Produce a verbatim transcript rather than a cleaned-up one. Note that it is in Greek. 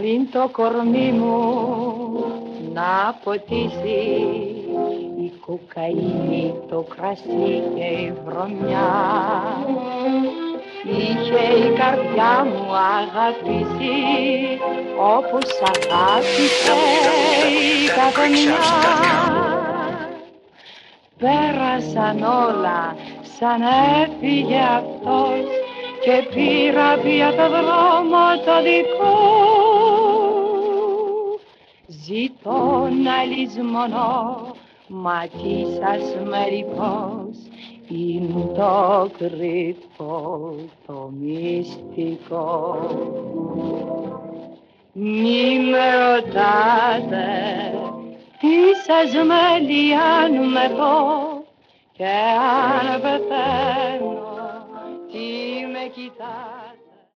πριν το κορμί μου να ποτίσει η κοκαίνη, το κρασί και η βρωμιά, είχε η καρδιά μου αγαπήσει όπως αγάπησε η καθεμιά. Πέρασαν όλα σαν έφυγε αυτός και πήρα πια το δρόμο το δικό. Ζητώ να λησμονώ, μα τι σας μερικώς είναι το κρυφό, το μυστικό. Μη με ρωτάτε τι σας μέλει αν με δω και αν πεθαίνω τι με κοιτάτε.